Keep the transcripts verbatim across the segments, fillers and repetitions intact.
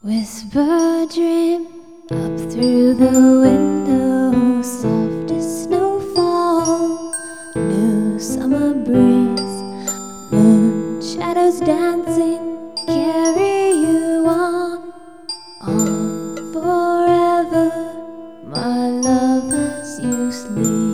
Whisper dream up through the window, soft as snowfall, new summer breeze, moon shadows dancing, carry you on, on forever, my love, as you sleep.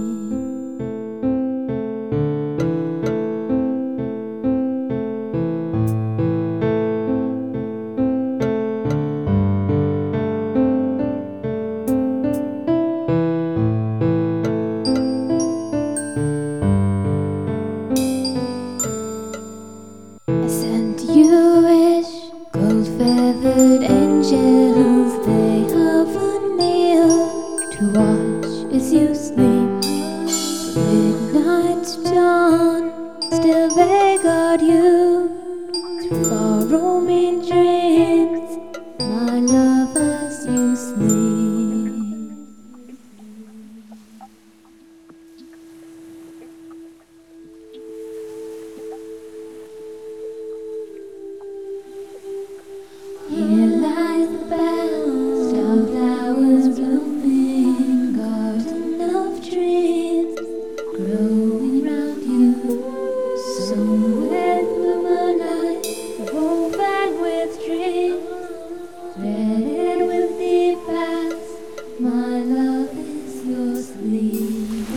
I sent you wish, gold feathered angels, they hover near to watch as you sleep. From midnight to dawn, still they guard you through far roaming dreams, my love, as you sleep. Here lies the best of flowers blooming, garden of dreams growing round you. Somewhere through the moonlight, woven with dreams, threaded with deep paths, my love, is your sleep.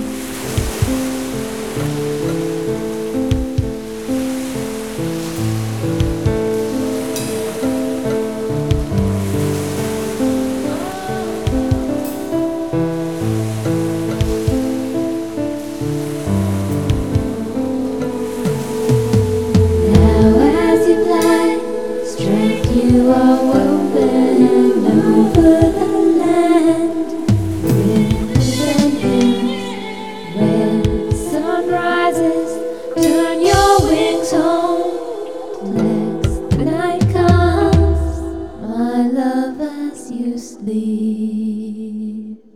You are woven over the land, rivers and hills, where the sun rises. Turn your wings home, next the night comes, my love, as you sleep.